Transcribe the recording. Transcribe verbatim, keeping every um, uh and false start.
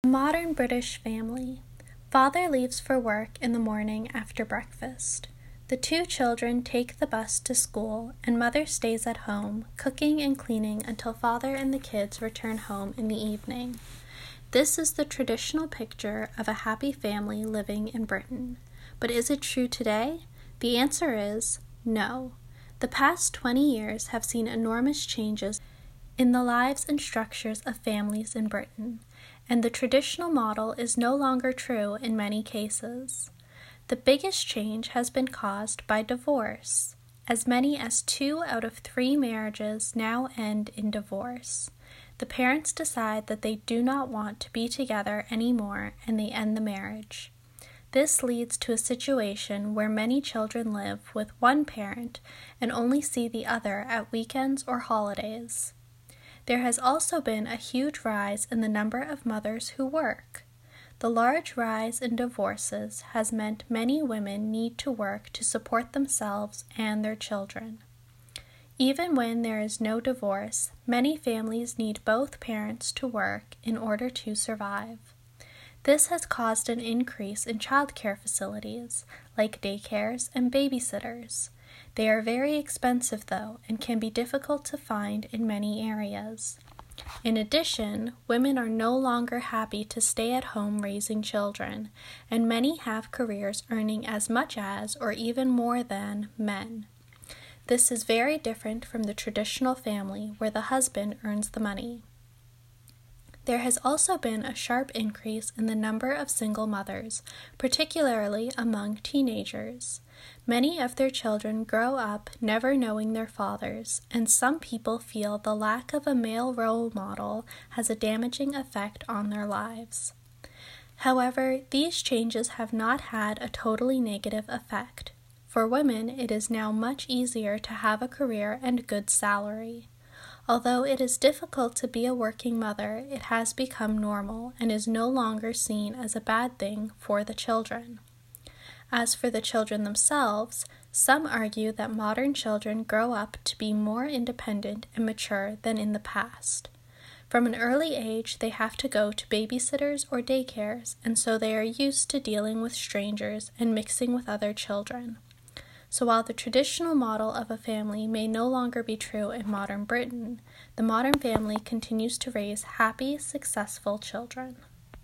Modern British family. Father leaves for work in the morning after breakfast. The two children take the bus to school, and mother stays at home, cooking and cleaning until father and the kids return home in the evening. This is the traditional picture of a happy family living in Britain. But is it true today? The answer is no. The past twenty years have seen enormous changes in the lives and structures of families in Britain, and the traditional model is no longer true in many cases. The biggest change has been caused by divorce. As many as two out of three marriages now end in divorce. The parents decide that they do not want to be together anymore, and they end the marriage. This leads to a situation where many children live with one parent and only see the other at weekends or holidays. There has also been a huge rise in the number of mothers who work. The large rise in divorces has meant many women need to work to support themselves and their children. Even when there is no divorce, many families need both parents to work in order to survive. This has caused an increase in childcare facilities, like daycares and babysitters. They are very expensive, though, and can be difficult to find in many areas. In addition, women are no longer happy to stay at home raising children, and many have careers earning as much as or even more than men. This is very different from the traditional family where the husband earns the money. There has also been a sharp increase in the number of single mothers, particularly among teenagers. Many of their children grow up never knowing their fathers, and some people feel the lack of a male role model has a damaging effect on their lives. However, these changes have not had a totally negative effect. For women, it is now much easier to have a career and good salary. Although it is difficult to be a working mother, it has become normal and is no longer seen as a bad thing for the children. As for the children themselves, some argue that modern children grow up to be more independent and mature than in the past. From an early age, they have to go to babysitters or daycares, and so they are used to dealing with strangers and mixing with other children. So while the traditional model of a family may no longer be true in modern Britain, the modern family continues to raise happy, successful children.